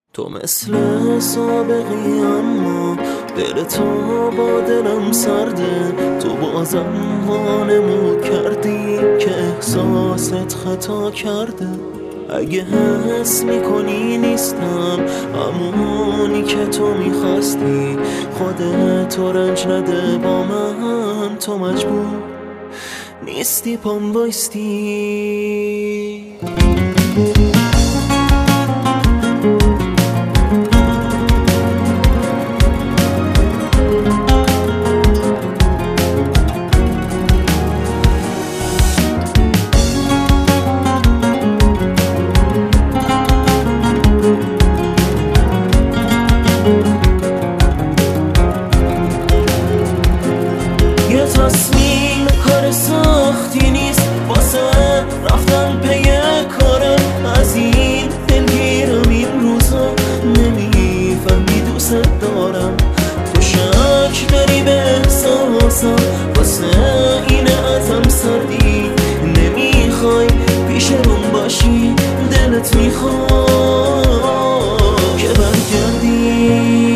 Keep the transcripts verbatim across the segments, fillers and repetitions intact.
تو مثل سابقی اما دل تو با دلم سرده. تو بازم وانمود کردی که احساست خطا کرده. اگه حس میکنی نیستم همونی که تو میخواستی، خودتو رنج نده با من، تو مجبور نیستی پام بایستی. یه تصمیم کار سختی نیست واسه رفتن پی کارم. از این دلگیرم این روزا، نمیفهمی دوست دارم. تو شک داری به احساسم، واسه اینه ازم سردی. نمیخوای پیش روم باشی، دلت میخواد که برگردی.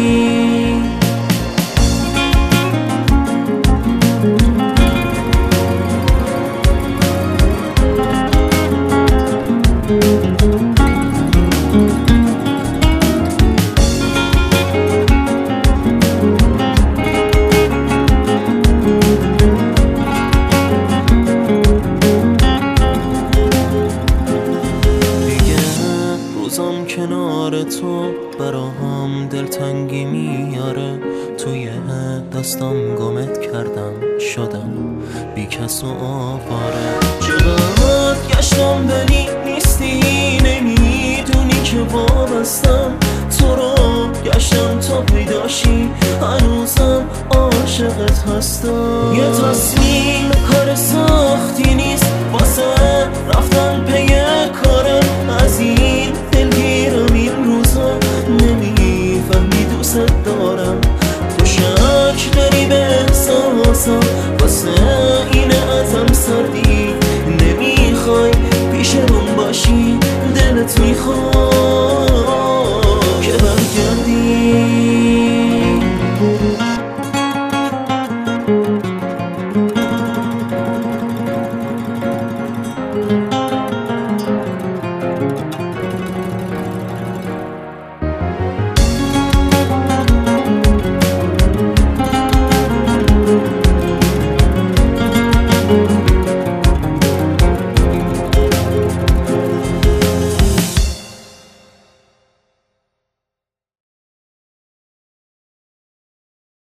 روزم کنار تو براهم دلتنگی میاره. توی دستم گمت کردم، شدم بی کس و آواره. چقدر گشتم ولی نیستی، نمیدونی که وابستم. تو رو گشتم تا پیداشی، هنوزم عاشقت هستم. یه تصمیم کار سختی نیست واسه رفتن پی کارم. از این دلگیرم این روزا، نمیفهمی دوست دارم. تو شک داری به احساسم، واسه اینه ازم سردی. نمیخوای پیش روم باشی، دلت میخواد